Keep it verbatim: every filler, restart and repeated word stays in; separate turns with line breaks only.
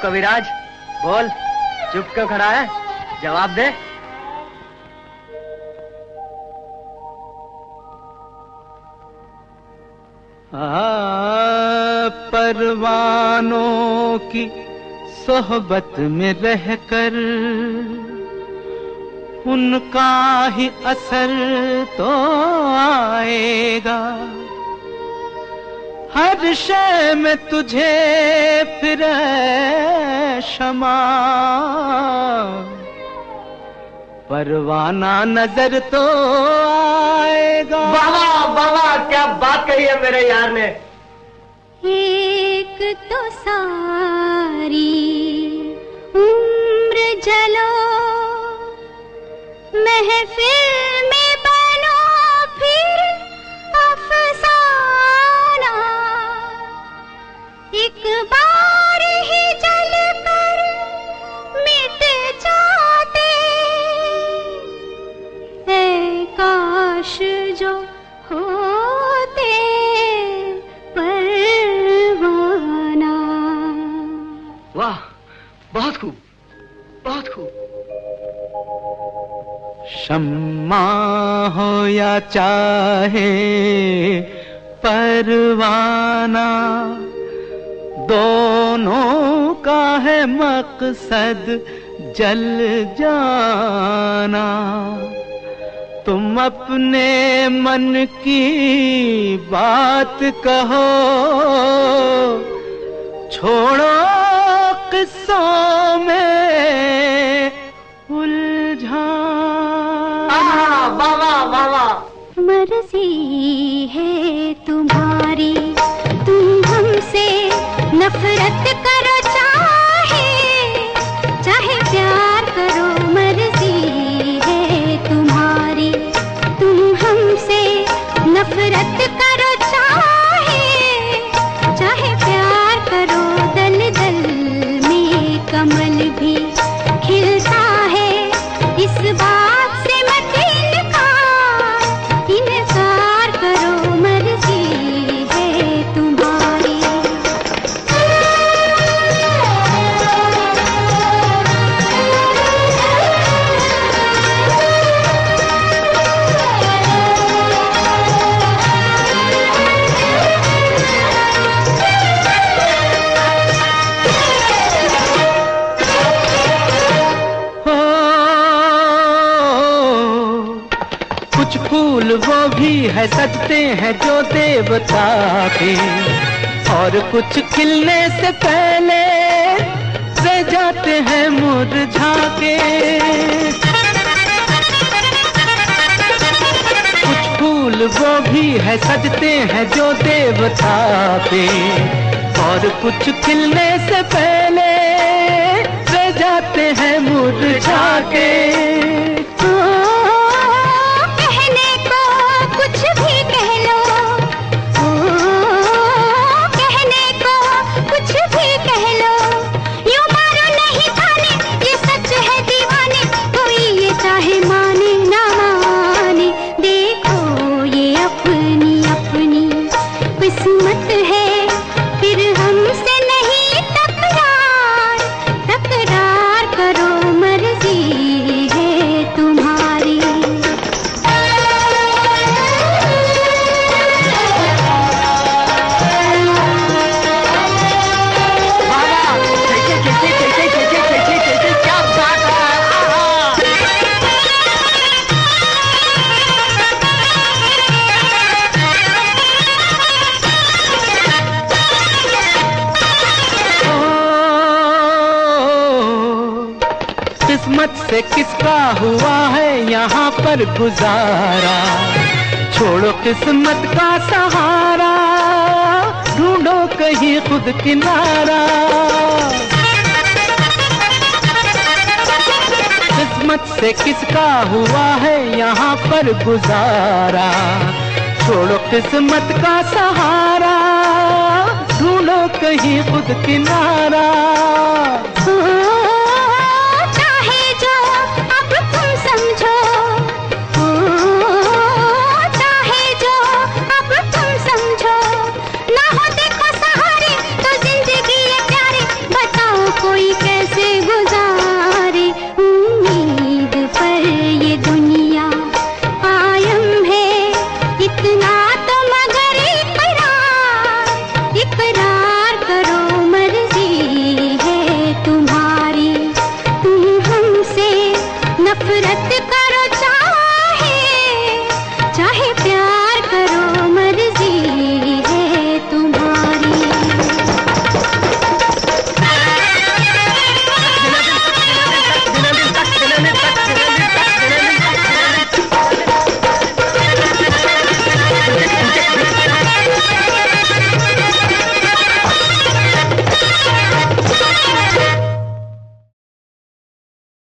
कविराज, बोल, चुप क्यों खड़ा है? जवाब दे।
आ, परवानों की सोहबत में रहकर उनका ही असर तो आएगा। हर शय में तुझे फिर शमा, परवाना नजर तो आएगा।
वाह वाह, क्या बात कही है मेरे यार ने।
एक तो सारी उम्र जलो, महफिल में बनो फिर अफसाना। एक बार ही जल कर मिट जाते, ऐ काश जो होते परवाना।
वाह, बहुत खूब, बहुत खूब।
शम्मा हो या चाहे परवाना, दोनों का है मकसद जल जाना। तुम अपने मन की बात कहो, छोड़ो किस्सों में उलझाना।
वाह वाह वाह वाह।
मर्जी है तुम्हारी, तुम हमसे नफरत करो चाहे चाहे प्यार करो। मर्जी है तुम्हारी, तुम हमसे नफरत करो चाहे चाहे प्यार करो। दल दल में कमल भी खिलता है, इस बात से मत इनकार इनकार करो। मर्जी है तुम्हारी।
कुछ फूल वो भी है सजते हैं जो देवता के, और कुछ खिलने से पहले रह जाते हैं मुरझा के। कुछ फूल वो भी है सजते हैं जो देवता पे, और कुछ खिलने से पहले रह जाते हैं मुरझा के।
कुछ भी कह लो, ओ, कहने को कुछ भी कह लो, यूं मारो नहीं थाने, ये सच है दीवाने, कोई ये चाहे माने ना माने। देखो ये अपनी अपनी किस्मत है, फिर हमसे नहीं तकरार तकरार करो। मर्जी है तुम्हारी।
किस्मत से किसका हुआ है यहाँ पर गुजारा, छोड़ो किस्मत का सहारा, ढूंढो कहीं खुद किनारा। किस्मत से किसका हुआ है यहाँ पर गुजारा, छोड़ो किस्मत का सहारा, ढूंढो कहीं खुद किनारा।